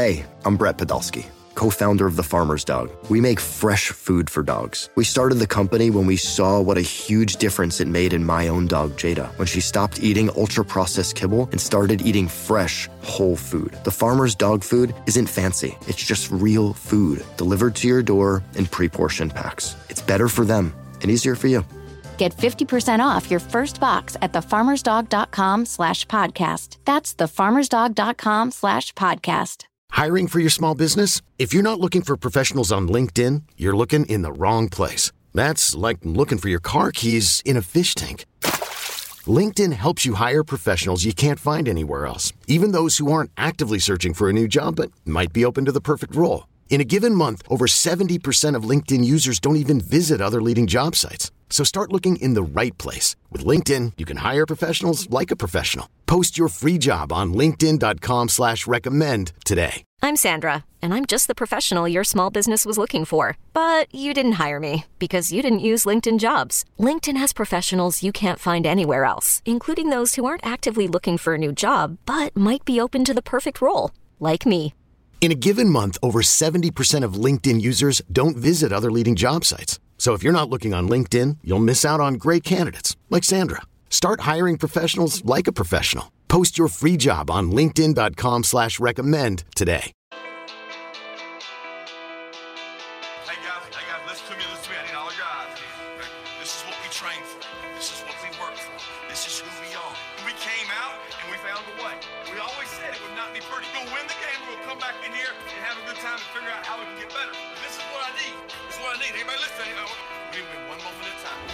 Hey, I'm Brett Podolsky, co-founder of The Farmer's Dog. We make fresh food for dogs. We started the company when we saw what a huge difference it made in my own dog, Jada, when she stopped eating ultra-processed kibble and started eating fresh, whole food. The Farmer's Dog food isn't fancy. It's just real food delivered to your door in pre-portioned packs. It's better for them and easier for you. Get 50% off your first box at thefarmersdog.com/podcast. That's thefarmersdog.com/podcast. Hiring for your small business? If you're not looking for professionals on LinkedIn, you're looking in the wrong place. That's like looking for your car keys in a fish tank. LinkedIn helps you hire professionals you can't find anywhere else, even those who aren't actively searching for a new job but might be open to the perfect role. In a given month, over 70% of LinkedIn users don't even visit other leading job sites. So start looking in the right place. With LinkedIn, you can hire professionals like a professional. Post your free job on linkedin.com/recommend today. I'm Sandra, and I'm just the professional your small business was looking for. But you didn't hire me because you didn't use LinkedIn Jobs. LinkedIn has professionals you can't find anywhere else, including those who aren't actively looking for a new job, but might be open to the perfect role, like me. In a given month, over 70% of LinkedIn users don't visit other leading job sites. So if you're not looking on LinkedIn, you'll miss out on great candidates like Sandra. Start hiring professionals like a professional. Post your free job on linkedin.com/recommend today. Hey guys, listen to me. I need all your eyes here. Okay? This is what we train for. This is what we work for. This is who we are. We came out and we found a way. We always said it would not be pretty. We'll win the game. We'll come back in here and have a good time and figure out how we can get better. This is what I need. This is what I need. Everybody listen. We win one moment at a time.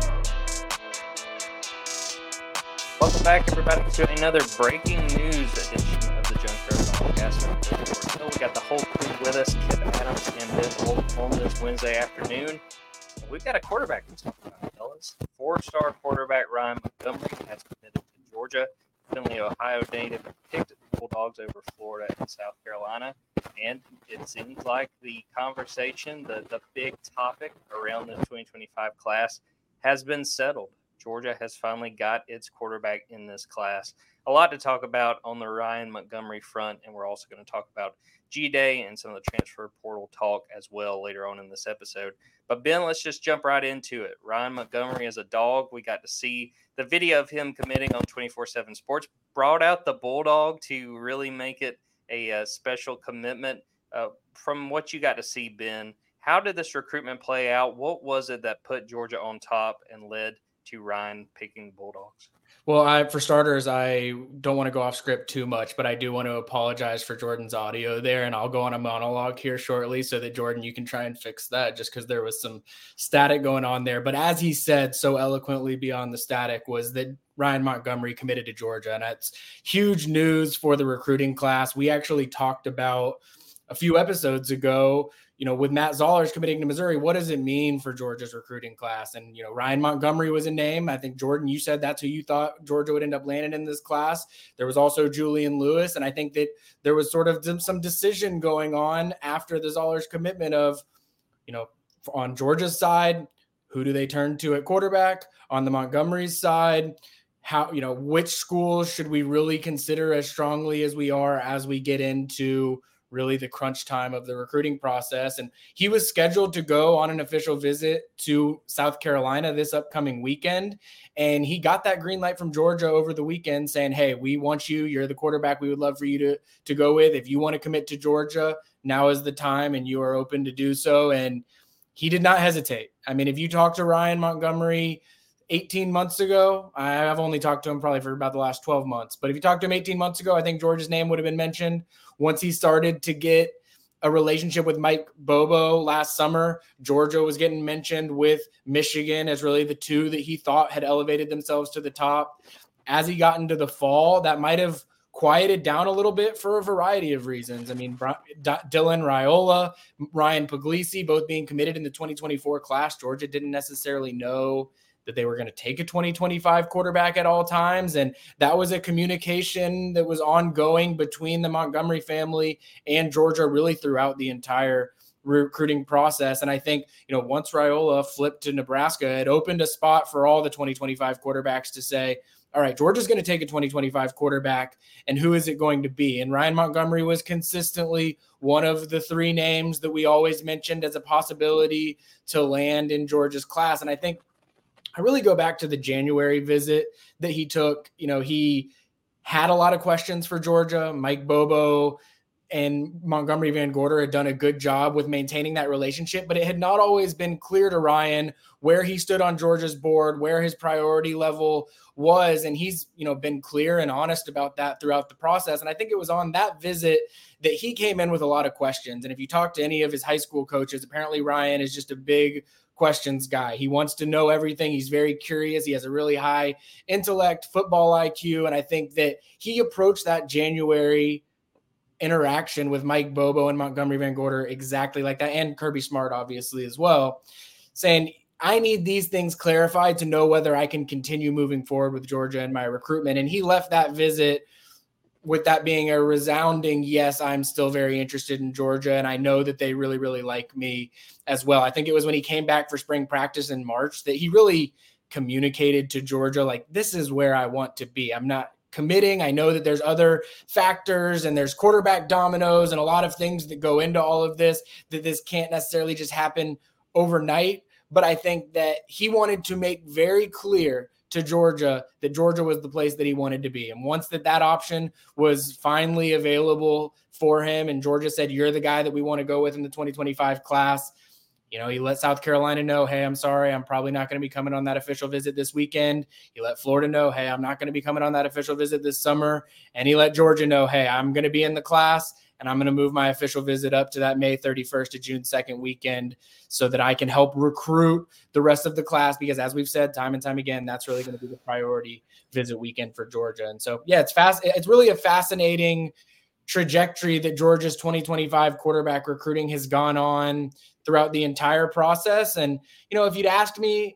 Welcome back, everybody, to another breaking news edition of the Junkyard Podcast. We got the whole crew with us, Kip Adams and Ben Holt on this Wednesday afternoon. And we've got a quarterback to talk about, fellas. Four-star quarterback Ryan Montgomery has committed to Georgia. Findlay, Ohio native picked the Bulldogs over Florida and South Carolina. And it seems like the conversation, the big topic around the 2025 class has been settled. Georgia has finally got its quarterback in this class. A lot to talk about on the Ryan Montgomery front, and we're also going to talk about G-Day and some of the transfer portal talk as well later on in this episode. But, Ben, let's just jump right into it. Ryan Montgomery is a dog. We got to see the video of him committing on 24/7 Sports. Brought out the Bulldog to really make it a special commitment. From what you got to see, Ben, how did this recruitment play out? What was it that put Georgia on top and led to Ryan picking Bulldogs? Well, for starters, I don't want to go off script too much, but I do want to apologize for Jordan's audio there, and I'll go on a monologue here shortly so that, Jordan, you can try and fix that just because there was some static going on there. But as he said so eloquently beyond the static was that Ryan Montgomery committed to Georgia, and that's huge news for the recruiting class. We actually talked about a few episodes ago, with Matt Zollers committing to Missouri, what does it mean for Georgia's recruiting class? And, Ryan Montgomery was a name. I think, Jordan, you said that's who you thought Georgia would end up landing in this class. There was also Julian Lewis. And I think that there was sort of some decision going on after the Zollers commitment of, on Georgia's side, who do they turn to at quarterback? On the Montgomery's side, how, which schools should we really consider as strongly as we are as we get into really the crunch time of the recruiting process? And he was scheduled to go on an official visit to South Carolina this upcoming weekend. And he got that green light from Georgia over the weekend saying, hey, we want you. You're the quarterback we would love for you to go with. If you want to commit to Georgia, now is the time and you are open to do so. And he did not hesitate. I mean, if you talk to Ryan Montgomery 18 months ago, I've only talked to him probably for about the last 12 months. But if you talked to him 18 months ago, I think Georgia's name would have been mentioned. Once he started to get a relationship with Mike Bobo last summer, Georgia was getting mentioned with Michigan as really the two that he thought had elevated themselves to the top. As he got into the fall, that might have quieted down a little bit for a variety of reasons. I mean, Dylan Raiola, Ryan Puglisi, both being committed in the 2024 class. Georgia didn't necessarily know that they were going to take a 2025 quarterback at all times. And that was a communication that was ongoing between the Montgomery family and Georgia really throughout the entire recruiting process. And I think, once Raiola flipped to Nebraska, it opened a spot for all the 2025 quarterbacks to say, all right, Georgia's going to take a 2025 quarterback, and who is it going to be? And Ryan Montgomery was consistently one of the three names that we always mentioned as a possibility to land in Georgia's class. And I think I really go back to the January visit that he took. He had a lot of questions for Georgia. Mike Bobo and Montgomery Van Gorder had done a good job with maintaining that relationship, but it had not always been clear to Ryan where he stood on Georgia's board, where his priority level was. And he's, been clear and honest about that throughout the process. And I think it was on that visit that he came in with a lot of questions. And if you talk to any of his high school coaches, apparently Ryan is just a big questions guy. He wants to know everything. He's very curious. He has a really high intellect, football IQ. And I think that he approached that January interaction with Mike Bobo and Montgomery Van Gorder exactly like that, and Kirby Smart obviously as well, saying, I need these things clarified to know whether I can continue moving forward with Georgia and my recruitment. And he left that visit with that being a resounding, yes, I'm still very interested in Georgia, and I know that they really, really like me as well. I think it was when he came back for spring practice in March that he really communicated to Georgia, like, this is where I want to be. I'm not committing. I know that there's other factors and there's quarterback dominoes and a lot of things that go into all of this, that this can't necessarily just happen overnight. But I think that he wanted to make very clear to Georgia that Georgia was the place that he wanted to be. And once that option was finally available for him, and Georgia said, you're the guy that we want to go with in the 2025 class, he let South Carolina know, hey, I'm sorry, I'm probably not going to be coming on that official visit this weekend. He let Florida know, hey, I'm not going to be coming on that official visit this summer. And he let Georgia know, hey, I'm going to be in the class, and I'm going to move my official visit up to that May 31st to June 2nd weekend so that I can help recruit the rest of the class. Because as we've said time and time again, that's really going to be the priority visit weekend for Georgia. And so, yeah, it's really a fascinating trajectory that Georgia's 2025 quarterback recruiting has gone on throughout the entire process. And, if you'd asked me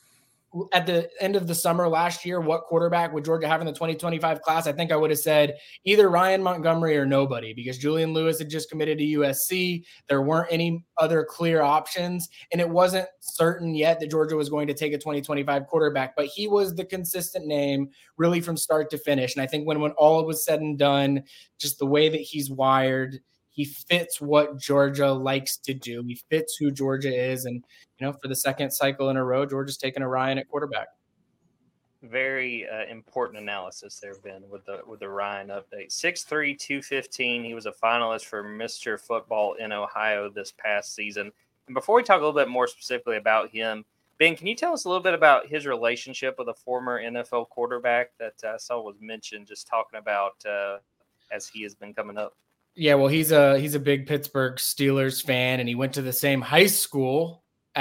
at the end of the summer last year, what quarterback would Georgia have in the 2025 class, I think I would have said either Ryan Montgomery or nobody, because Julian Lewis had just committed to USC. There weren't any other clear options, and it wasn't certain yet that Georgia was going to take a 2025 quarterback, but he was the consistent name really from start to finish. And I think when all was said and done, just the way that he's wired, he fits what Georgia likes to do. He fits who Georgia is. And, for the second cycle in a row, Georgia's taken a Ryan at quarterback. Very important analysis there, Ben, with the Ryan update. 6'3", 215. He was a finalist for Mr. Football in Ohio this past season. And before we talk a little bit more specifically about him, Ben, can you tell us a little bit about his relationship with a former NFL quarterback that I saw was mentioned, just talking about as he has been coming up? Yeah, well, he's a big Pittsburgh Steelers fan, and he went to the same high school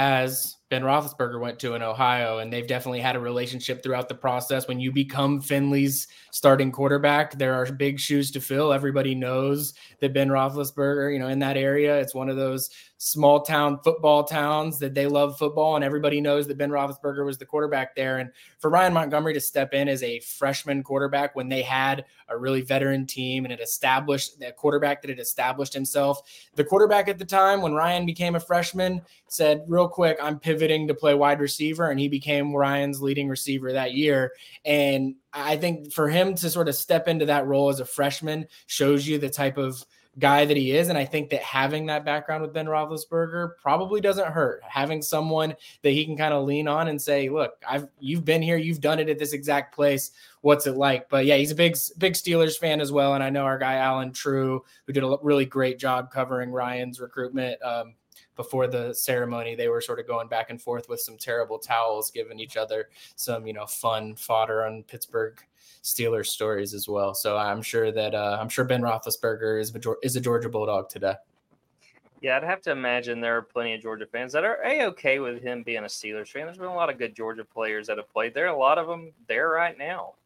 as Ben Roethlisberger went to in Ohio, and they've definitely had a relationship throughout the process. When you become Finley's starting quarterback, there are big shoes to fill. Everybody knows that Ben Roethlisberger, in that area, it's one of those small town football towns that they love football, and everybody knows that Ben Roethlisberger was the quarterback there. And for Ryan Montgomery to step in as a freshman quarterback when they had a really veteran team and it established that quarterback that had established himself, the quarterback at the time when Ryan became a freshman said, real quick, I'm pivoting to play wide receiver, and he became Ryan's leading receiver that year. And I think for him to sort of step into that role as a freshman shows you the type of guy that he is. And I think that having that background with Ben Roethlisberger probably doesn't hurt. Having someone that he can kind of lean on and say, look, you've been here, you've done it at this exact place. What's it like? But yeah, he's a big Steelers fan as well. And I know our guy, Alan True, who did a really great job covering Ryan's recruitment, before the ceremony, they were sort of going back and forth with some terrible towels, giving each other some, fun fodder on Pittsburgh Steelers stories as well. So I'm sure that Ben Roethlisberger is a Georgia Bulldog today. Yeah, I'd have to imagine there are plenty of Georgia fans that are A-okay with him being a Steelers fan. There's been a lot of good Georgia players that have played there. A lot of them there right now.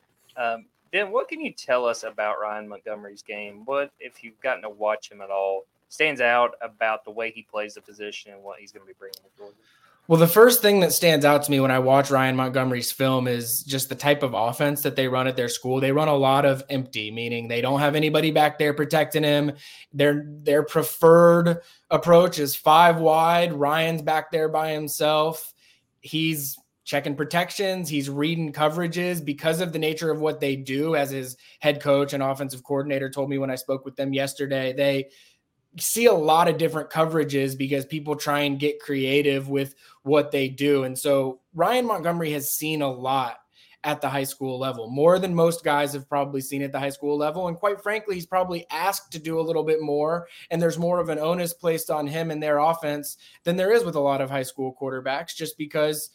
Ben, what can you tell us about Ryan Montgomery's game? What, if you've gotten to watch him at all, stands out about the way he plays the position and what he's going to be bringing to Georgia? Well, the first thing that stands out to me when I watch Ryan Montgomery's film is just the type of offense that they run at their school. They run a lot of empty, meaning they don't have anybody back there protecting him. Their preferred approach is 5 wide. Ryan's back there by himself. He's checking protections. He's reading coverages because of the nature of what they do. As his head coach and offensive coordinator told me when I spoke with them yesterday, they see a lot of different coverages because people try and get creative with what they do. And so Ryan Montgomery has seen a lot at the high school level, more than most guys have probably seen at the high school level. And quite frankly, he's probably asked to do a little bit more. And there's more of an onus placed on him and their offense than there is with a lot of high school quarterbacks, just because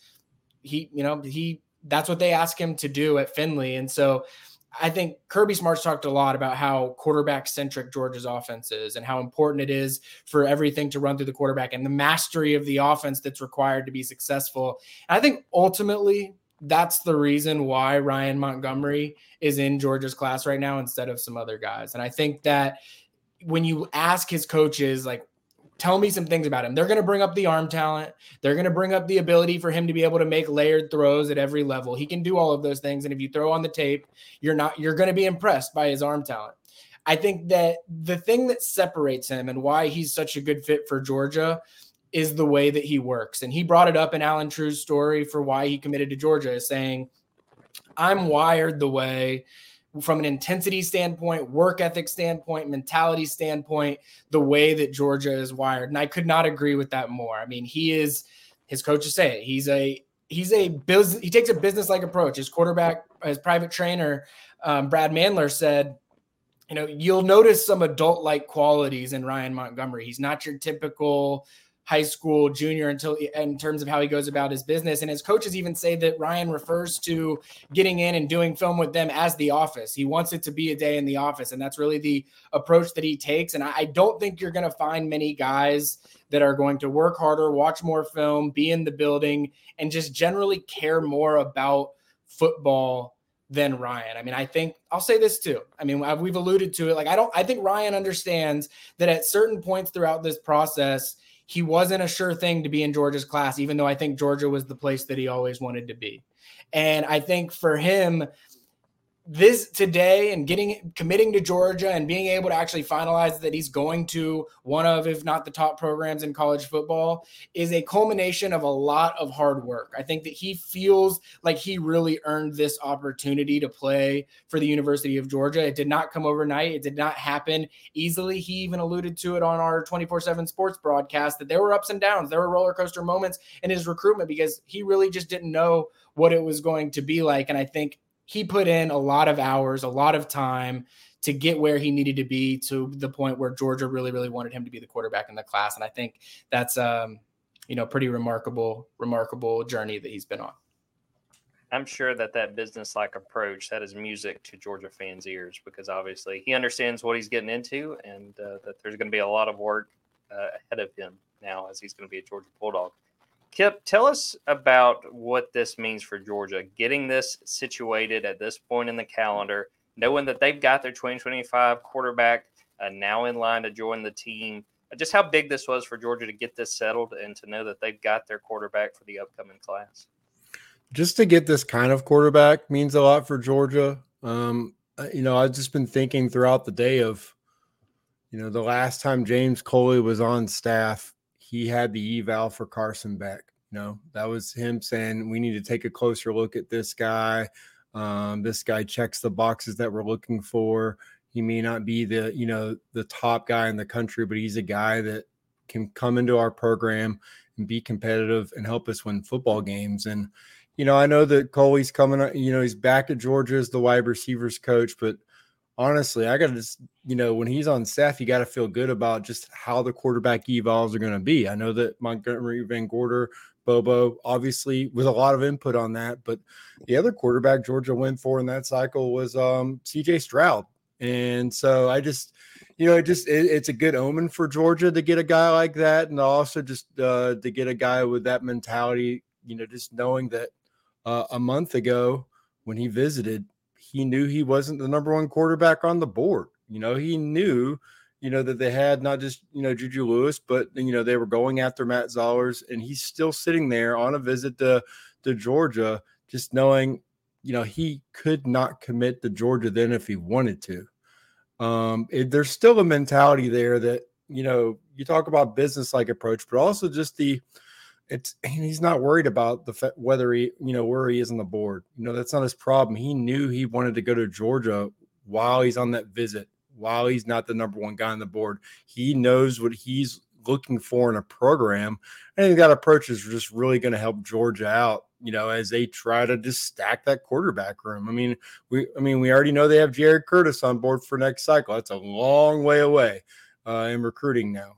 that's what they ask him to do at Findlay. And so I think Kirby Smart's talked a lot about how quarterback-centric Georgia's offense is and how important it is for everything to run through the quarterback and the mastery of the offense that's required to be successful. And I think ultimately that's the reason why Ryan Montgomery is in Georgia's class right now instead of some other guys. And I think that when you ask his coaches, like, tell me some things about him, they're going to bring up the arm talent. They're going to bring up the ability for him to be able to make layered throws at every level. He can do all of those things. And if you throw on the tape, you're going to be impressed by his arm talent. I think that the thing that separates him and why he's such a good fit for Georgia is the way that he works. And he brought it up in Alan True's story for why he committed to Georgia, saying, I'm wired the way, from an intensity standpoint, work ethic standpoint, mentality standpoint, the way that Georgia is wired. And I could not agree with that more. I mean, his coaches say it. He takes a business-like approach. His quarterback, his private trainer, Brad Mandler, said, you'll notice some adult-like qualities in Ryan Montgomery. He's not your typical high school junior in terms of how he goes about his business. And his coaches even say that Ryan refers to getting in and doing film with them as the office. He wants it to be a day in the office. And that's really the approach that he takes. And I don't think you're going to find many guys that are going to work harder, watch more film, be in the building, and just generally care more about football than Ryan. I mean, I think I'll say this too. I mean, we've alluded to it. I think Ryan understands that at certain points throughout this process, he wasn't a sure thing to be in Georgia's class, even though I think Georgia was the place that he always wanted to be. And I think for him, this today and committing to Georgia and being able to actually finalize that he's going to one of, if not the top programs in college football, is a culmination of a lot of hard work. I think that he feels like he really earned this opportunity to play for the University of Georgia. It did not come overnight. It did not happen easily. He even alluded to it on our 24/7 sports broadcast that there were ups and downs. There were roller coaster moments in his recruitment because he really just didn't know what it was going to be like. And I think he put in a lot of hours, a lot of time to get where he needed to be, to the point where Georgia really, really wanted him to be the quarterback in the class. And I think that's, pretty remarkable journey that he's been on. I'm sure that business-like approach, that is music to Georgia fans' ears, because obviously he understands what he's getting into and that there's going to be a lot of work ahead of him now as he's going to be a Georgia Bulldog. Kip, tell us about what this means for Georgia, getting this situated at this point in the calendar, knowing that they've got their 2025 quarterback now in line to join the team. Just how big this was for Georgia to get this settled and to know that they've got their quarterback for the upcoming class. Just to get this kind of quarterback means a lot for Georgia. I've just been thinking throughout the day of, the last time James Coley was on staff, he had the eval for Carson Beck. That was him saying, we need to take a closer look at this guy. This guy checks the boxes that we're looking for. He may not be the top guy in the country, but he's a guy that can come into our program and be competitive and help us win football games. And, I know that Coley's coming, he's back at Georgia as the wide receivers coach, but honestly, I got to just, when he's on staff, you got to feel good about just how the quarterback evals are going to be. I know that Montgomery, Van Gorder, Bobo, obviously with a lot of input on that, but the other quarterback Georgia went for in that cycle was CJ Stroud. And so I just, it's a good omen for Georgia to get a guy like that. And also just to get a guy with that mentality, just knowing that a month ago when he visited, he knew he wasn't the number one quarterback on the board. He knew, that they had not just, Juju Lewis, but, they were going after Matt Zollers, and he's still sitting there on a visit to Georgia, just knowing, he could not commit to Georgia then if he wanted to. There's still a mentality there that, you talk about business-like approach, but also just the he's not worried about whether he, where he is on the board. That's not his problem. He knew he wanted to go to Georgia while he's on that visit, while he's not the number one guy on the board. He knows what he's looking for in a program. I think that approach is just really going to help Georgia out, as they try to just stack that quarterback room. We already know they have Jared Curtis on board for next cycle. That's a long way away in recruiting now.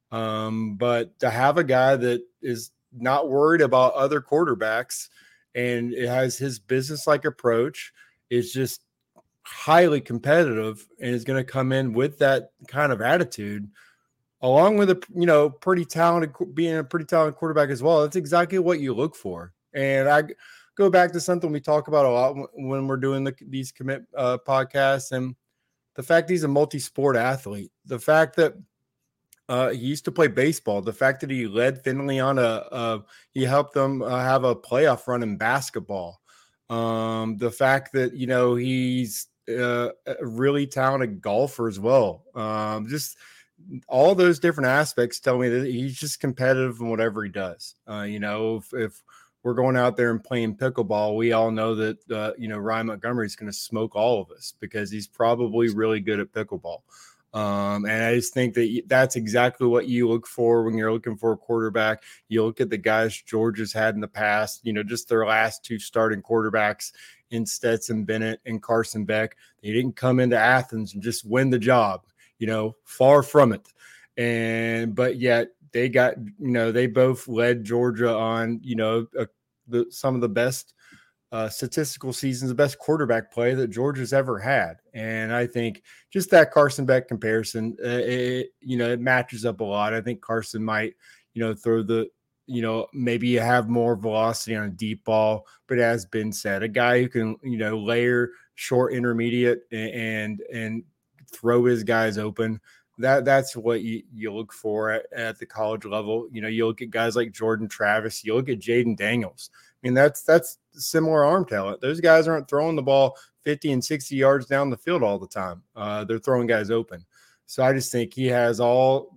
But to have a guy that is not worried about other quarterbacks and it has his business-like approach, is just highly competitive and is going to come in with that kind of attitude, along with being a pretty talented quarterback as well. That's exactly what you look for. And I go back to something we talk about a lot when we're doing these commit podcasts, and the fact he's a multi-sport athlete, the fact that he used to play baseball, the fact that he led Findlay on he helped them have a playoff run in basketball, the fact that he's a really talented golfer as well. Just all those different aspects tell me that he's just competitive in whatever he does. If we're going out there and playing pickleball, we all know that Ryan Montgomery is going to smoke all of us because he's probably really good at pickleball. And I just think that that's exactly what you look for when you're looking for a quarterback. You look at the guys Georgia's had in the past, just their last two starting quarterbacks in Stetson Bennett and Carson Beck. They didn't come into Athens and just win the job, far from it. But yet they got, they both led Georgia on, some of the best statistical seasons, the best quarterback play that Georgia's ever had. And I think just that Carson Beck comparison, it matches up a lot. I think Carson might, throw maybe have more velocity on a deep ball, but as been said, a guy who can, layer short, intermediate and throw his guys open. That's what you look for at the college level. You look at guys like Jordan Travis, you look at Jaden Daniels. That's similar arm talent. Those guys aren't throwing the ball 50 and 60 yards down the field all the time. They're throwing guys open. So I just think he has all,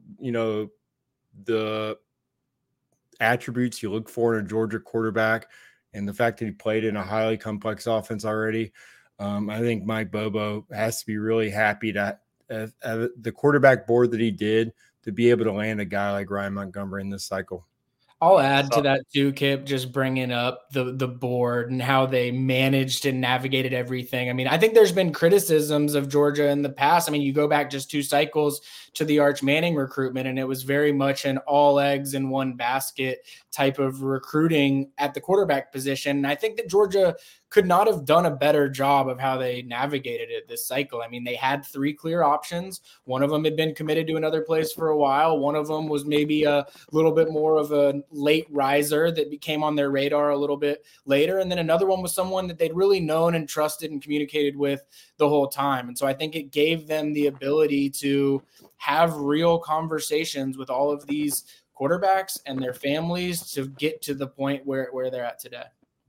the attributes you look for in a Georgia quarterback, and the fact that he played in a highly complex offense already. I think Mike Bobo has to be really happy to the quarterback board that he did to be able to land a guy like Ryan Montgomery in this cycle. I'll add to that too, Kip, just bringing up the board and how they managed and navigated everything. I think there's been criticisms of Georgia in the past. You go back just 2 cycles to the Arch Manning recruitment, and it was very much an all eggs in one basket type of recruiting at the quarterback position. And I think that Georgia could not have done a better job of how they navigated it this cycle. They had 3 clear options. One of them had been committed to another place for a while. One of them was maybe a little bit more of a late riser that became on their radar a little bit later. And then another one was someone that they'd really known and trusted and communicated with the whole time. And so I think it gave them the ability to have real conversations with all of these quarterbacks and their families to get to the point where they're at today.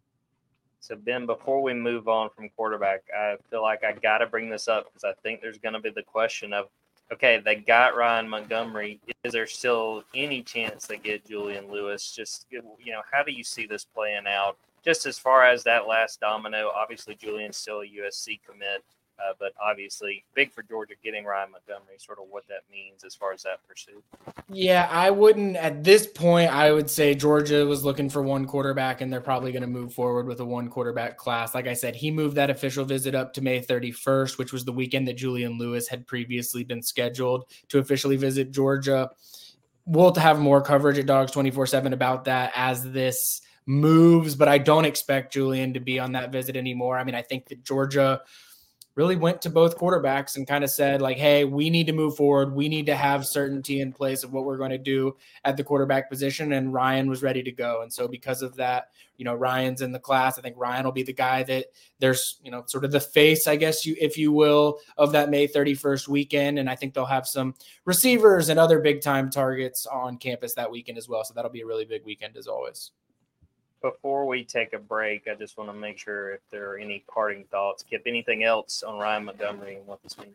So, Ben, before we move on from quarterback, I feel like I got to bring this up because I think there's going to be the question of, okay, they got Ryan Montgomery. Is there still any chance they get Julian Lewis? Just, how do you see this playing out? Just as far as that last domino, obviously Julian's still a USC commit, but obviously big for Georgia getting Ryan Montgomery, sort of what that means as far as that pursuit. Yeah, I wouldn't at this point. I would say Georgia was looking for one quarterback, and they're probably going to move forward with a one quarterback class. Like I said, he moved that official visit up to May 31st, which was the weekend that Julian Lewis had previously been scheduled to officially visit Georgia. We'll have more coverage at Dogs 24/7 about that as this moves, but I don't expect Julian to be on that visit anymore. I think that Georgia really went to both quarterbacks and kind of said, like, hey, we need to move forward. We need to have certainty in place of what we're going to do at the quarterback position. And Ryan was ready to go. And so because of that, Ryan's in the class. I think Ryan will be the guy that there's, sort of the face, I guess, if you will, of that May 31st weekend. And I think they'll have some receivers and other big time targets on campus that weekend as well. So that'll be a really big weekend as always. Before we take a break, I just want to make sure if there are any parting thoughts. Kip, anything else on Ryan Montgomery and what this means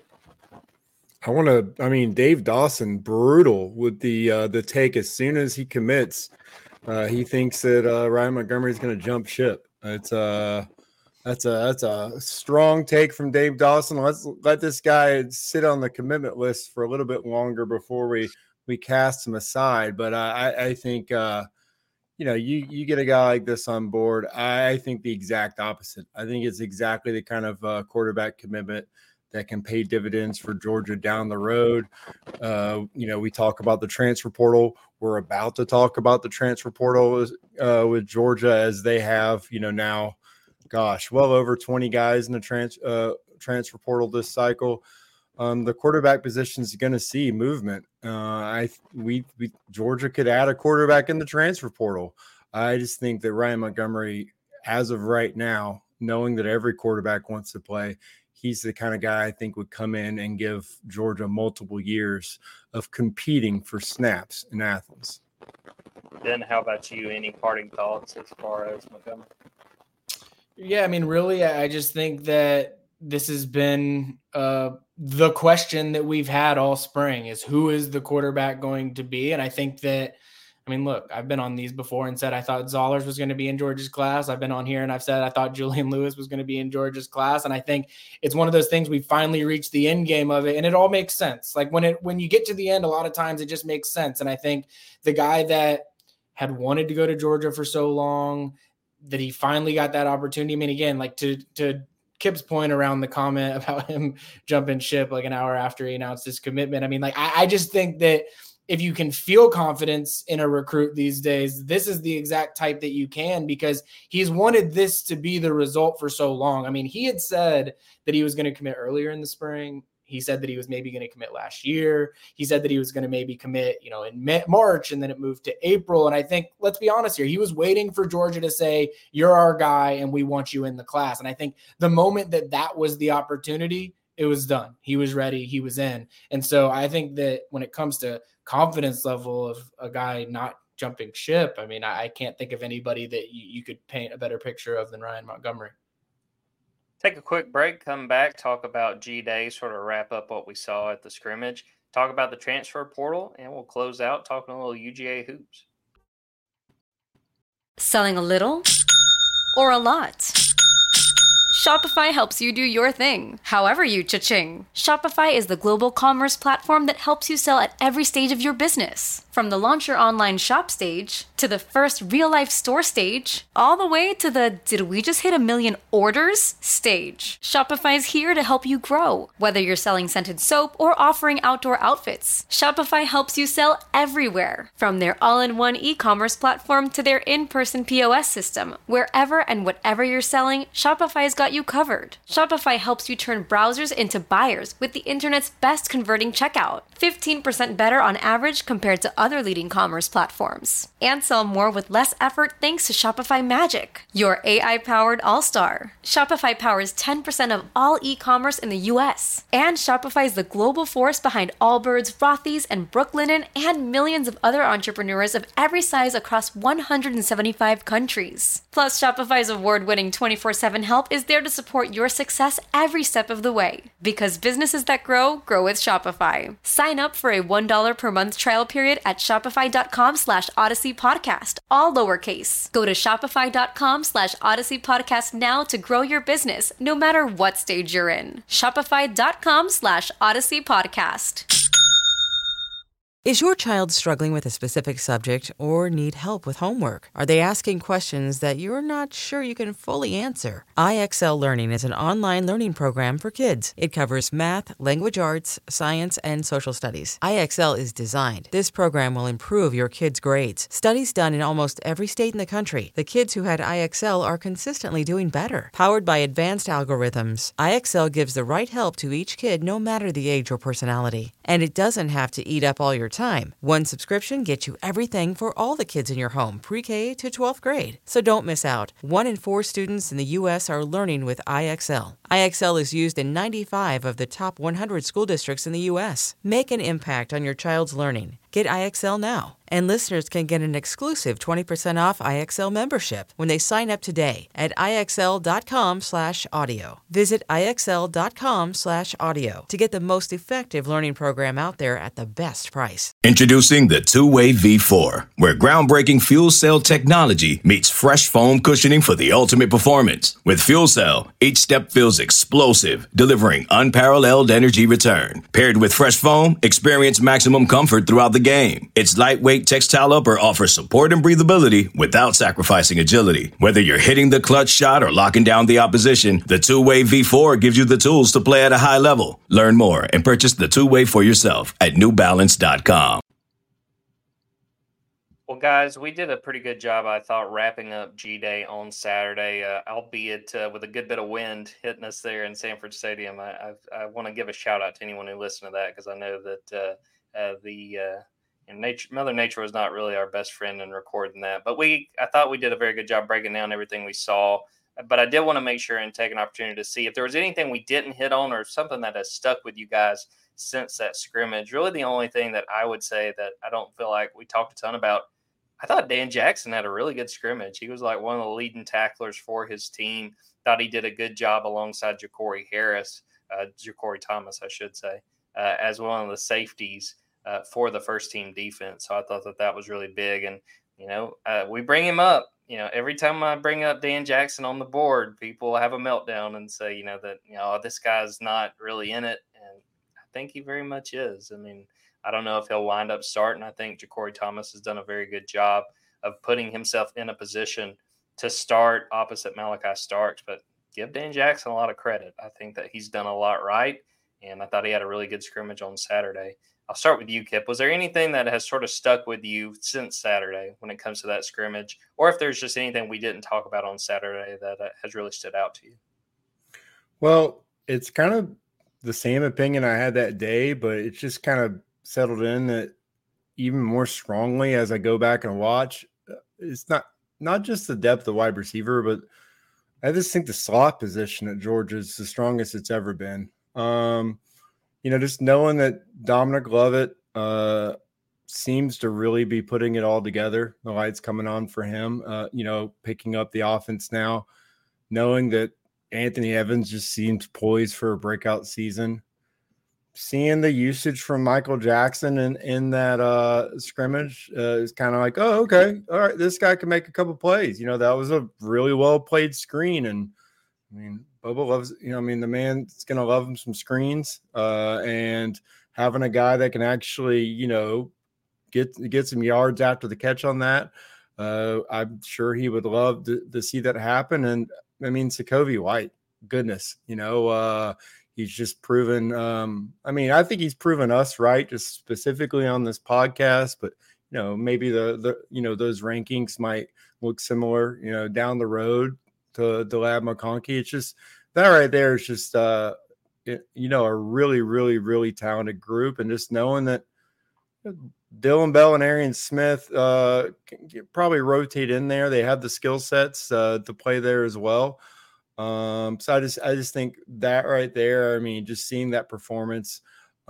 for Georgia? Dave Dawson, brutal with the take as soon as he commits. He thinks that Ryan Montgomery is going to jump ship. That's a strong take from Dave Dawson. Let's let this guy sit on the commitment list for a little bit longer before we cast him aside. But I think you get a guy like this on board. I think the exact opposite. I think it's exactly the kind of quarterback commitment that can pay dividends for Georgia down the road. We talk about the transfer portal. We're about to talk about the transfer portal with Georgia, as they have, now, well over 20 guys in the transfer portal this cycle. The quarterback position is going to see movement. Georgia could add a quarterback in the transfer portal. I just think that Ryan Montgomery, as of right now, knowing that every quarterback wants to play, he's the kind of guy I think would come in and give Georgia multiple years of competing for snaps in Athens. Then how about you? Any parting thoughts as far as Montgomery? Yeah, I mean, really, I just think that this has been the question that we've had all spring is, who is the quarterback going to be? And I think that, look, I've been on these before and said I thought Zollers was going to be in Georgia's class. I've been on here and I've said I thought Julian Lewis was going to be in Georgia's class. And I think it's one of those things, we finally reached the end game of it, and it all makes sense. Like when you get to the end, a lot of times it just makes sense. And I think the guy that had wanted to go to Georgia for so long, that he finally got that opportunity. Again, like to Kip's point around the comment about him jumping ship like an hour after he announced his commitment. I just think that if you can feel confidence in a recruit these days, this is the exact type that you can, because he's wanted this to be the result for so long. He had said that he was going to commit earlier in the spring. He said that he was maybe going to commit last year. He said that he was going to maybe commit, in March, and then it moved to April. And I think, let's be honest here, he was waiting for Georgia to say, you're our guy and we want you in the class. And I think the moment that was the opportunity, it was done. He was ready. He was in. And so I think that when it comes to confidence level of a guy not jumping ship, I can't think of anybody that you could paint a better picture of than Ryan Montgomery. Take a quick break, come back, talk about G-Day, sort of wrap up what we saw at the scrimmage, talk about the transfer portal, and we'll close out talking a little UGA hoops. Selling a little or a lot? Shopify helps you do your thing, however you cha-ching. Shopify is the global commerce platform that helps you sell at every stage of your business. From the launch your online shop stage, to the first real-life store stage, all the way to the did we just hit 1 million orders stage. Shopify's here to help you grow. Whether you're selling scented soap or offering outdoor outfits, Shopify helps you sell everywhere. From their all-in-one e-commerce platform to their in-person POS system, wherever and whatever you're selling, Shopify's got you covered. Shopify helps you turn browsers into buyers with the internet's best converting checkout. 15% better on average compared to other leading commerce platforms. And sell more with less effort thanks to Shopify Magic, your AI-powered all-star. Shopify powers 10% of all e-commerce in the US. And Shopify is the global force behind Allbirds, Rothy's, and Brooklinen, and millions of other entrepreneurs of every size across 175 countries. Plus, Shopify's award-winning 24/7 help is there to support your success every step of the way. Because businesses that grow, grow with Shopify. Sign up for a $1 per month trial period at shopify.com/Odyssey Podcast, all lowercase. Go to shopify.com/Odyssey Podcast now to grow your business, no matter what stage you're in. Shopify.com/Odyssey Podcast. Is your child struggling with a specific subject or need help with homework? Are they asking questions that you're not sure you can fully answer? IXL Learning is an online learning program for kids. It covers math, language arts, science, and social studies. IXL is designed. This program will improve your kids' grades. Studies done in almost every state in the country. The kids who had IXL are consistently doing better. Powered by advanced algorithms, IXL gives the right help to each kid no matter the age or personality. And it doesn't have to eat up all your time. One subscription gets you everything for all the kids in your home, pre-K to 12th grade. So don't miss out. 1 in 4 students in the U.S. are learning with IXL. IXL is used in 95 of the top 100 school districts in the U.S. Make an impact on your child's learning Get IXL now. And listeners can get an exclusive 20% off IXL membership when they sign up today at IXL.com/audio. Visit IXL.com/audio to get the most effective learning program out there at the best price. Introducing the Two-Way V4, where groundbreaking fuel cell technology meets fresh foam cushioning for the ultimate performance. With fuel cell, each step feels explosive, delivering unparalleled energy return. Paired with fresh foam, experience maximum comfort throughout the game. Its lightweight textile upper offers support and breathability without sacrificing agility. Whether you're hitting the clutch shot or locking down the opposition, the Two-Way V4 gives you the tools to play at a high level. Learn more and purchase the Two-Way for yourself at newbalance.com. Well, guys, we did a pretty good job, I thought, wrapping up G-Day on Saturday, albeit with a good bit of wind hitting us there in Sanford Stadium. I want to give a shout-out to anyone who listened to that, because I know that Mother Nature was not really our best friend in recording that. But I thought we did a very good job breaking down everything we saw. But I did want to make sure and take an opportunity to see if there was anything we didn't hit on or something that has stuck with you guys since that scrimmage. Really the only thing that I would say that I don't feel like we talked a ton about, I thought Dan Jackson had a really good scrimmage. He was like one of the leading tacklers for his team. Thought he did a good job alongside Ja'Cory Thomas, I should say, as one of the safeties for the first team defense. So I thought that was really big. And, we bring him up, every time I bring up Dan Jackson on the board, people have a meltdown and say, this guy's not really in it. And I think he very much is. I mean, I don't know if he'll wind up starting. I think Ja'Cory Thomas has done a very good job of putting himself in a position to start opposite Malachi Starks, but give Dan Jackson a lot of credit. I think that he's done a lot right, and I thought he had a really good scrimmage on Saturday. I'll start with you, Kip. Was there anything that has sort of stuck with you since Saturday when it comes to that scrimmage, or if there's just anything we didn't talk about on Saturday that has really stood out to you? Well, it's kind of the same opinion I had that day, but it's just kind of settled in that even more strongly as I go back and watch. It's not just the depth of wide receiver, but I just think the slot position at Georgia is the strongest it's ever been. Just knowing that Dominic Lovett seems to really be putting it all together. The lights coming on for him, picking up the offense now, knowing that Anthony Evans just seems poised for a breakout season. Seeing the usage from Michael Jackson in that scrimmage is kind of like, oh, okay, all right, this guy can make a couple plays. That was a really well played screen, and I mean, Bubba loves. The man's gonna love him some screens, and having a guy that can actually, get some yards after the catch on that. I'm sure he would love to see that happen. And I mean, Sakovi White, goodness, he's just proven. I think he's proven us right, just specifically on this podcast. But maybe the those rankings might look similar, down the road to Ladd McConkey. It's just that right there is just a really, really, really talented group, and just knowing that Dylan Bell and Arian Smith can probably rotate in there. They have the skill sets to play there as well. So I just think that right there, I mean, just seeing that performance,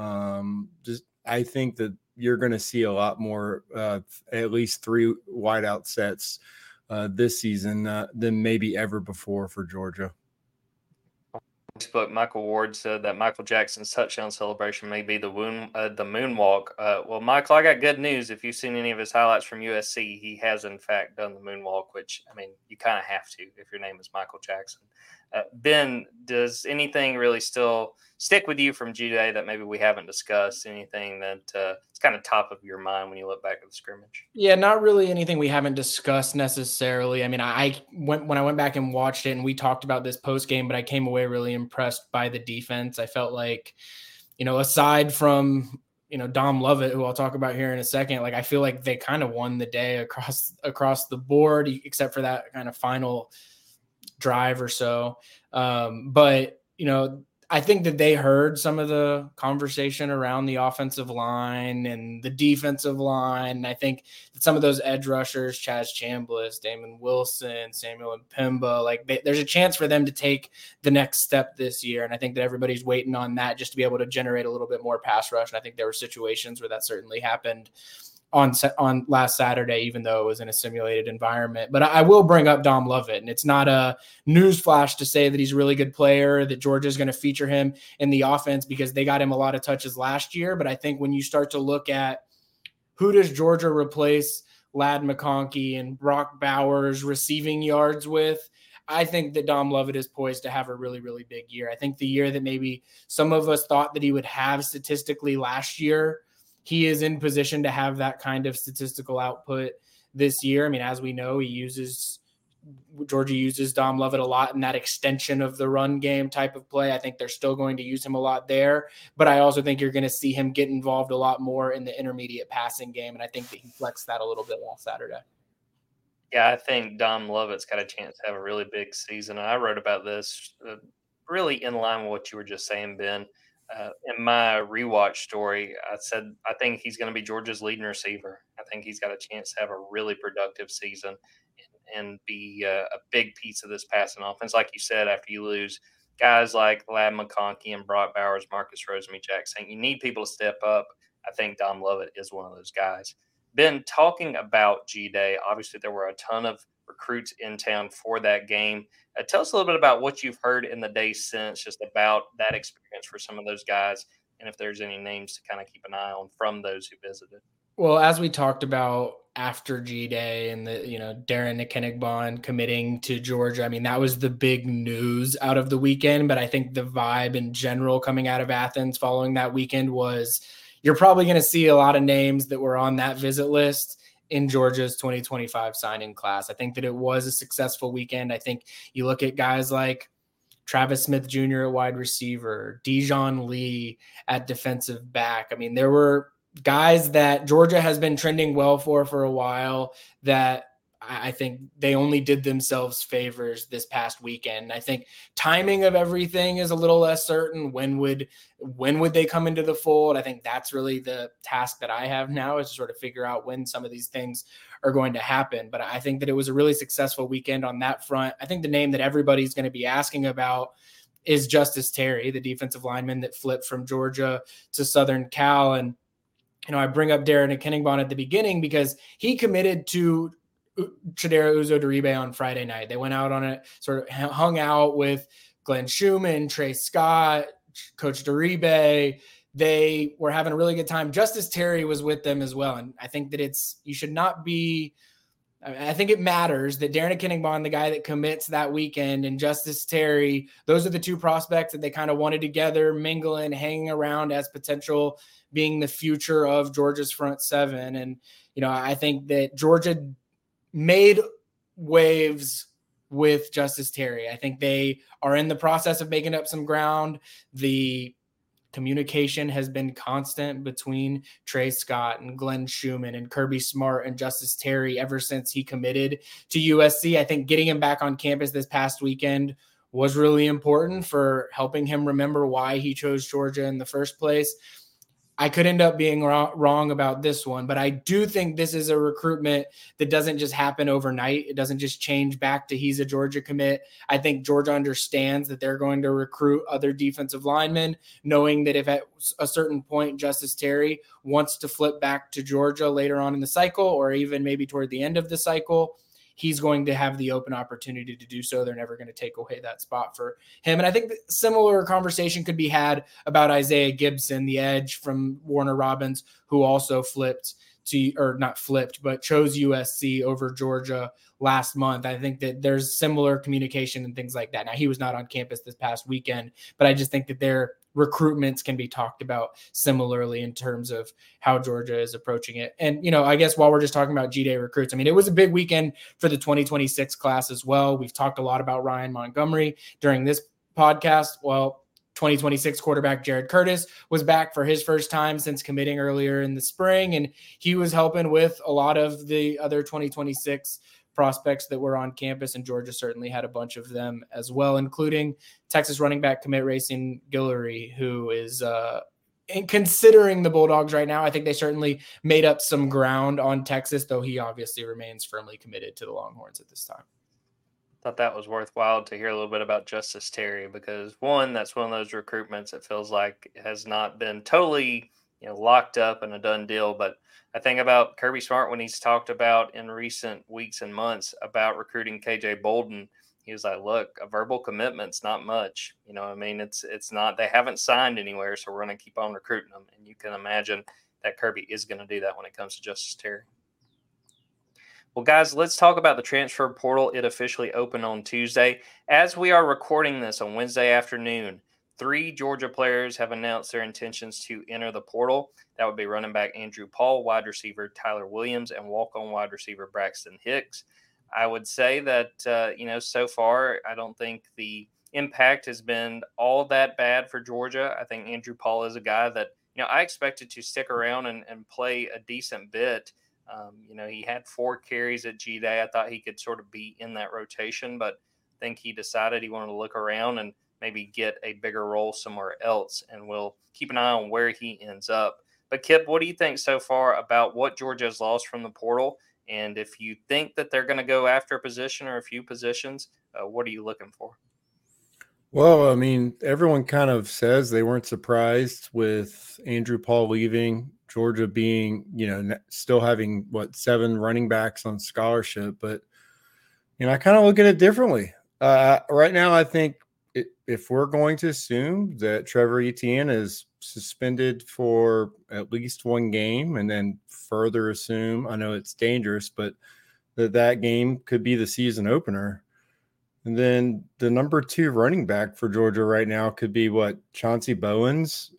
I think that you're going to see a lot more, at least 3 wideout sets this season than maybe ever before for Georgia. Facebook, Michael Ward said that Michael Jackson's touchdown celebration may be the moonwalk. Well, Michael, I got good news. If you've seen any of his highlights from USC, he has in fact done the moonwalk, which, I mean, you kind of have to if your name is Michael Jackson. Ben, does anything really still stick with you from G-Day that maybe we haven't discussed? Anything that it's kind of top of your mind when you look back at the scrimmage? Yeah, not really anything we haven't discussed necessarily. I mean, when I went back and watched it, and we talked about this post game, but I came away really impressed by the defense. I felt like, aside from Dom Lovett, who I'll talk about here in a second, like I feel like they kind of won the day across the board, except for that kind of final drive or so. But I think that they heard some of the conversation around the offensive line and the defensive line. And I think that some of those edge rushers, Chaz Chambliss, Damon Wilson, Samuel Mpemba, like there's a chance for them to take the next step this year. And I think that everybody's waiting on that just to be able to generate a little bit more pass rush. And I think there were situations where that certainly happened on last Saturday, even though it was in a simulated environment. But I will bring up Dom Lovett, and it's not a news flash to say that he's a really good player, that Georgia's going to feature him in the offense because they got him a lot of touches last year. But I think when you start to look at who does Georgia replace Ladd McConkey and Brock Bowers receiving yards with, I think that Dom Lovett is poised to have a really, really big year. I think the year that maybe some of us thought that he would have statistically last year, he is in position to have that kind of statistical output this year. I mean, as we know, Georgia uses Dom Lovett a lot in that extension of the run game type of play. I think they're still going to use him a lot there, but I also think you're going to see him get involved a lot more in the intermediate passing game. And I think that he flexed that a little bit last Saturday. Yeah, I think Dom Lovett's got a chance to have a really big season. And I wrote about this really in line with what you were just saying, Ben. In my rewatch story, I said I think he's going to be Georgia's leading receiver. I think he's got a chance to have a really productive season and be a big piece of this passing offense. Like you said, after you lose guys like Ladd McConkey and Brock Bowers, Marcus Rosemy-Jackson, you need people to step up. I think Dom Lovett is one of those guys. Ben, talking about G-Day, obviously there were a ton of recruits in town for that game. Tell us a little bit about what you've heard in the days since, just about that experience for some of those guys, and if there's any names to kind of keep an eye on from those who visited. Well, as we talked about after G-Day and Darren Nickenigban committing to Georgia, I mean, that was the big news out of the weekend. But I think the vibe in general coming out of Athens following that weekend was you're probably going to see a lot of names that were on that visit list in Georgia's 2025 signing class. I think that it was a successful weekend. I think you look at guys like Travis Smith Jr. at wide receiver, Dijon Lee at defensive back. I mean, there were guys that Georgia has been trending well for a while that I think they only did themselves favors this past weekend. I think timing of everything is a little less certain. When would they come into the fold? I think that's really the task that I have now, is to sort of figure out when some of these things are going to happen. But I think that it was a really successful weekend on that front. I think the name that everybody's going to be asking about is Justice Terry, the defensive lineman that flipped from Georgia to Southern Cal. And, I bring up Darren Nickenigban at the beginning because he committed to Chidera Uzo-Diribe on Friday night. They went out on it, sort of hung out with Glenn Schumann, Trey Scott, Coach Diribe. They were having a really good time. Justice Terry was with them as well. And I think that I think it matters that Darren Nickenigban, the guy that commits that weekend, and Justice Terry, those are the two prospects that they kind of wanted together, mingling, hanging around as potential being the future of Georgia's front seven. And, I think that Georgia made waves with Justice Terry. I think they are in the process of making up some ground. The communication has been constant between Trey Scott and Glenn Schumann and Kirby Smart and Justice Terry ever since he committed to USC. I think getting him back on campus this past weekend was really important for helping him remember why he chose Georgia in the first place. I could end up being wrong about this one, but I do think this is a recruitment that doesn't just happen overnight. It doesn't just change back to he's a Georgia commit. I think Georgia understands that they're going to recruit other defensive linemen, knowing that if at a certain point Justice Terry wants to flip back to Georgia later on in the cycle, or even maybe toward the end of the cycle, he's going to have the open opportunity to do so. They're never going to take away that spot for him. And I think that similar conversation could be had about Isaiah Gibson, the edge from Warner Robins, who also chose USC over Georgia last month. I think that there's similar communication and things like that. Now, he was not on campus this past weekend, but I just think that their recruitments can be talked about similarly in terms of how Georgia is approaching it. And, I guess while we're just talking about G-Day recruits, I mean, it was a big weekend for the 2026 class as well. We've talked a lot about Ryan Montgomery during this podcast. Well, 2026 quarterback Jared Curtis was back for his first time since committing earlier in the spring, and he was helping with a lot of the other 2026 prospects that were on campus, and Georgia certainly had a bunch of them as well, including Texas running back commit Racing Guillory, who is in considering the Bulldogs right now. I think they certainly made up some ground on Texas, though he obviously remains firmly committed to the Longhorns at this time. Thought that was worthwhile to hear a little bit about Justice Terry, because one, that's one of those recruitments that feels like it has not been totally, locked up and a done deal. But I think about Kirby Smart when he's talked about in recent weeks and months about recruiting KJ Bolden. He was like, look, a verbal commitment's not much. It's not, they haven't signed anywhere, so we're going to keep on recruiting them. And you can imagine that Kirby is going to do that when it comes to Justice Terry. Well, guys, let's talk about the transfer portal. It officially opened on Tuesday. As we are recording this on Wednesday afternoon, 3 Georgia players have announced their intentions to enter the portal. That would be running back Andrew Paul, wide receiver Tyler Williams, and walk-on wide receiver Braxton Hicks. I would say that, so far, I don't think the impact has been all that bad for Georgia. I think Andrew Paul is a guy that, I expected to stick around and play a decent bit. He had 4 carries at G-Day. I thought he could sort of be in that rotation, but I think he decided he wanted to look around and maybe get a bigger role somewhere else, and we'll keep an eye on where he ends up. But, Kip, what do you think so far about what Georgia has lost from the portal? And if you think that they're going to go after a position or a few positions, what are you looking for? Well, I mean, everyone kind of says they weren't surprised with Andrew Paul leaving, Georgia being, still having, 7 running backs on scholarship. But, I kind of look at it differently. Right now, I think if we're going to assume that Trevor Etienne is suspended for at least 1 game, and then further assume, I know it's dangerous, but that game could be the season opener. And then the number 2 running back for Georgia right now could be Chauncey Bowens,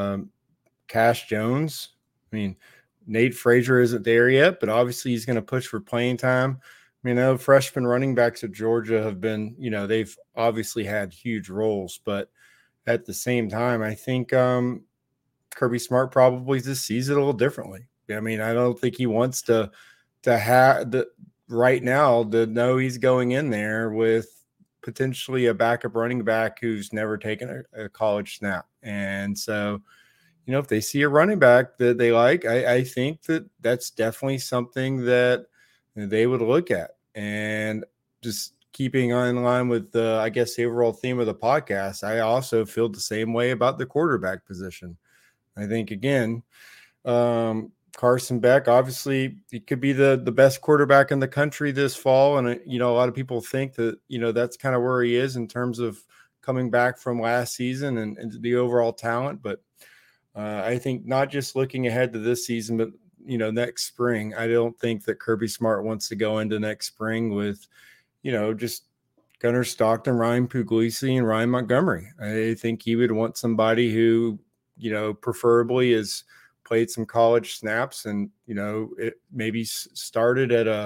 Cash Jones. I mean, Nate Frazier isn't there yet, but obviously he's going to push for playing time. Freshman running backs at Georgia have been, they've obviously had huge roles, but at the same time, I think Kirby Smart probably just sees it a little differently. I don't think he wants to have the right now to know he's going in there with potentially a backup running back who's never taken a college snap. And so, if they see a running back that they like, I think that's definitely something that they would look at. And just keeping in line with the, I guess, the overall theme of the podcast, I also feel the same way about the quarterback position. I think, again, Carson Beck, obviously, he could be the best quarterback in the country this fall. And, a lot of people think that, that's kind of where he is in terms of coming back from last season and the overall talent. But I think not just looking ahead to this season, but, next spring, I don't think that Kirby Smart wants to go into next spring with, just Gunnar Stockton, Ryan Puglisi, and Ryan Montgomery. I think he would want somebody who, preferably is played some college snaps and, it maybe started at an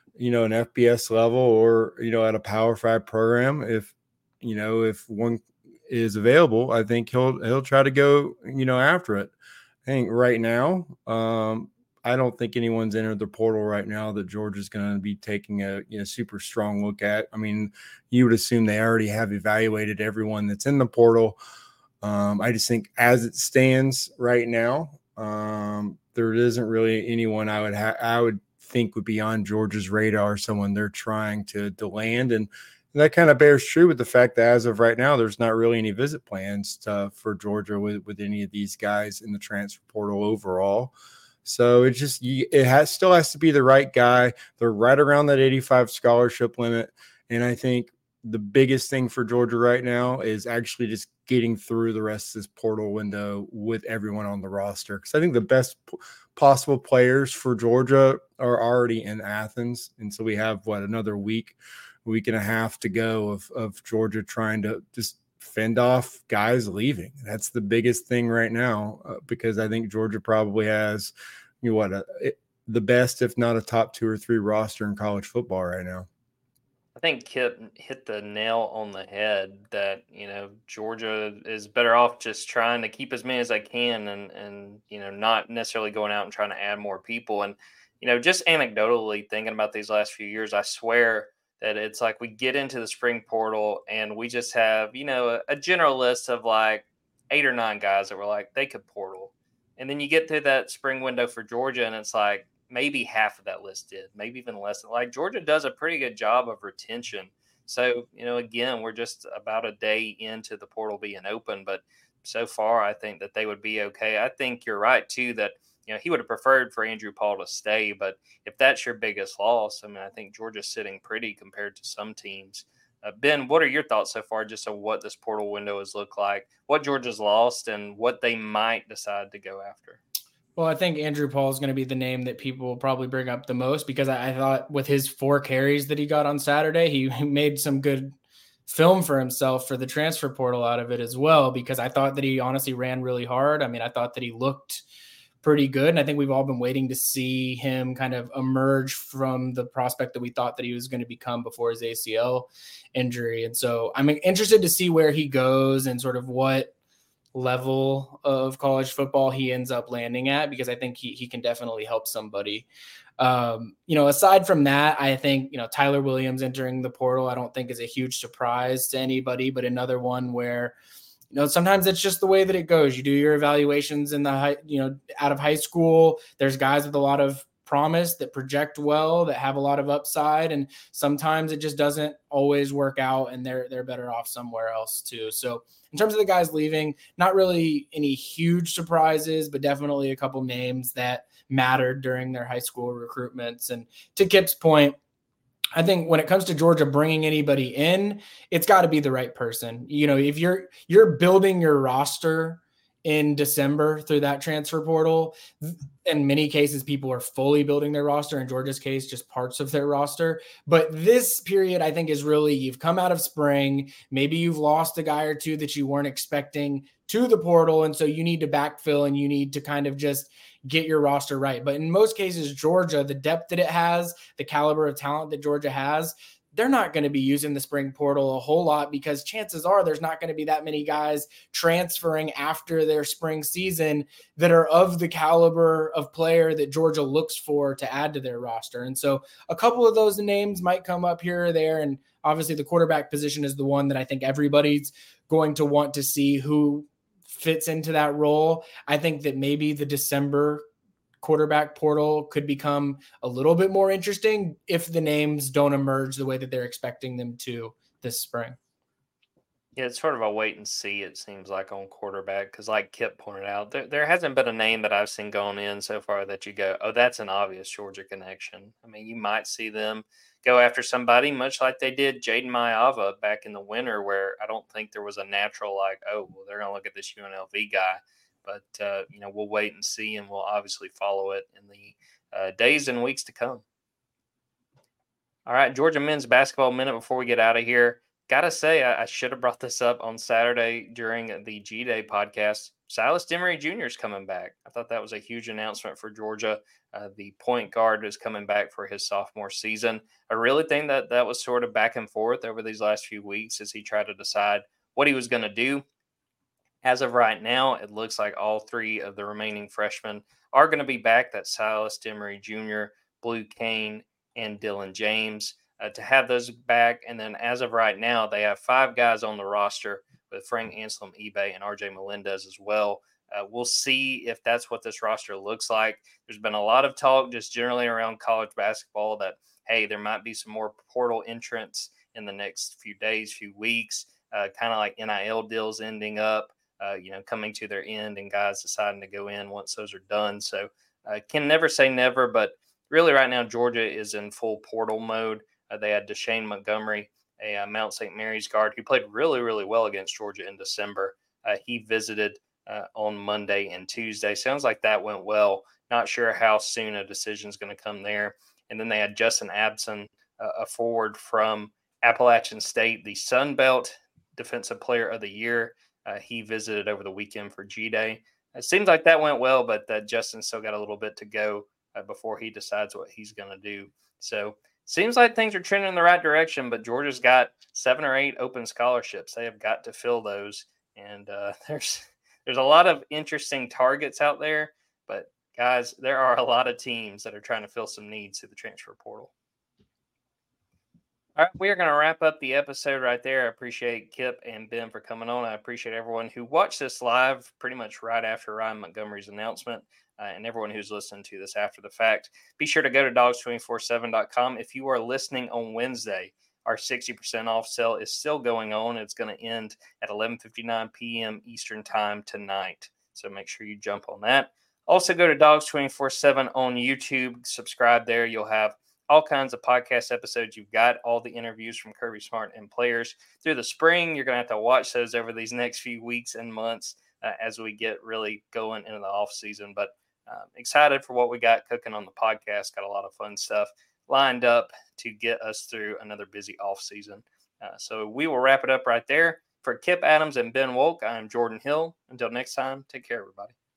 FBS level or, at a Power 5 program. If one is available, I think he'll try to go, after it. I think right now, I don't think anyone's entered the portal right now that Georgia's going to be taking a super strong look at. You would assume they already have evaluated everyone that's in the portal. I just think as it stands right now, there isn't really anyone I would think would be on Georgia's radar, someone they're trying to land. And that kind of bears true with the fact that as of right now, there's not really any visit plans for Georgia with any of these guys in the transfer portal overall. So it still has to be the right guy. They're right around that 85 scholarship limit. And I think the biggest thing for Georgia right now is actually just getting through the rest of this portal window with everyone on the roster. Because I think the best possible players for Georgia are already in Athens. And so we have, another week and a half to go of Georgia trying to just fend off guys leaving. That's the biggest thing right now, because I think Georgia probably has, the best, if not a top 2 or 3 roster in college football right now. I think Kip hit the nail on the head that, Georgia is better off just trying to keep as many as they can and not necessarily going out and trying to add more people. And just anecdotally thinking about these last few years, I swear that it's like we get into the spring portal and we just have, a general list of like 8 or 9 guys that were like, they could portal. And then you get to that spring window for Georgia and it's like maybe half of that list did, maybe even less. Like Georgia does a pretty good job of retention. So, again, we're just about a day into the portal being open, but so far I think that they would be okay. I think you're right too, that he would have preferred for Andrew Paul to stay, but if that's your biggest loss, I think Georgia's sitting pretty compared to some teams. Ben, what are your thoughts so far just on what this portal window has looked like, what Georgia's lost, and what they might decide to go after? Well, I think Andrew Paul is going to be the name that people will probably bring up the most because I thought with his 4 carries that he got on Saturday, he made some good film for himself for the transfer portal out of it as well, because I thought that he honestly ran really hard. I thought that he looked pretty good. And I think we've all been waiting to see him kind of emerge from the prospect that we thought that he was going to become before his ACL injury. And so I'm interested to see where he goes and sort of what level of college football he ends up landing at, because I think he can definitely help somebody. Aside from that, I think, Tyler Williams entering the portal, I don't think is a huge surprise to anybody, but another one where, sometimes it's just the way that it goes. You do your evaluations in the out of high school. There's guys with a lot of promise that project well, that have a lot of upside, and sometimes it just doesn't always work out, and they're better off somewhere else too. So in terms of the guys leaving, not really any huge surprises, but definitely a couple names that mattered during their high school recruitments. And to Kip's point, I think when it comes to Georgia bringing anybody in, it's got to be the right person. If you're building your roster in December through that transfer portal, in many cases, people are fully building their roster. In Georgia's case, just parts of their roster. But this period, I think, is really, you've come out of spring. Maybe you've lost a guy or two that you weren't expecting to the portal. And so you need to backfill and you need to kind of just get your roster right. But in most cases, Georgia, the depth that it has, the caliber of talent that Georgia has, they're not going to be using the spring portal a whole lot, because chances are there's not going to be that many guys transferring after their spring season that are of the caliber of player that Georgia looks for to add to their roster. And so a couple of those names might come up here or there. And obviously the quarterback position is the one that I think everybody's going to want to see who fits into that role. I think that maybe the December quarterback portal could become a little bit more interesting if the names don't emerge the way that they're expecting them to this spring. Yeah, it's sort of a wait and see, it seems like, on quarterback, because like Kip pointed out, there hasn't been a name that I've seen going in so far that you go, oh, that's an obvious Georgia connection. You might see them go after somebody much like they did Jaden Maiava back in the winter, where I don't think there was a natural like, oh, well, they're going to look at this UNLV guy. But, we'll wait and see, and we'll obviously follow it in the days and weeks to come. All right, Georgia men's basketball minute before we get out of here. Got to say, I should have brought this up on Saturday during the G-Day podcast. Silas Demery Jr. is coming back. I thought that was a huge announcement for Georgia. The point guard is coming back for his sophomore season. I really think that was sort of back and forth over these last few weeks as he tried to decide what he was going to do. As of right now, it looks like all 3 of the remaining freshmen are going to be back. That's Silas Demery Jr., Blue Kane, and Dylan James. To have those back, and then as of right now, they have 5 guys on the roster with Frank Anselm, eBay, and RJ Melendez as well. We'll see if that's what this roster looks like. There's been a lot of talk just generally around college basketball that, hey, there might be some more portal entrants in the next few days, few weeks, kind of like NIL deals ending up. Coming to their end and guys deciding to go in once those are done. So can never say never, but really right now, Georgia is in full portal mode. They had Deshane Montgomery, a Mount St. Mary's guard who played really, really well against Georgia in December. He visited on Monday and Tuesday. Sounds like that went well. Not sure how soon a decision is going to come there. And then they had Justin Abson, a forward from Appalachian State, the Sun Belt Defensive Player of the Year. He visited over the weekend for G-Day. It seems like that went well, but Justin still got a little bit to go before he decides what he's going to do. So seems like things are trending in the right direction, but Georgia's got 7 or 8 open scholarships. They have got to fill those. And there's a lot of interesting targets out there, but Guys, there are a lot of teams that are trying to fill some needs through the transfer portal. All right, we are going to wrap up the episode right there. I appreciate Kip and Ben for coming on. I appreciate everyone who watched this live pretty much right after Ryan Montgomery's announcement, and everyone who's listening to this after the fact. Be sure to go to dogs247.com. If you are listening on Wednesday, our 60% off sale is still going on. It's going to end at 11:59 p.m. Eastern time tonight. So make sure you jump on that. Also go to Dogs247 on YouTube. Subscribe there. You'll have all kinds of podcast episodes. You've got all the interviews from Kirby Smart and players through the spring. You're going to have to watch those over these next few weeks and months as we get really going into the off season. But excited for what we got cooking on the podcast. Got a lot of fun stuff lined up to get us through another busy off season. So we will wrap it up right there. For Kip Adams and Ben Wolk, I am Jordan Hill. Until next time, take care, everybody.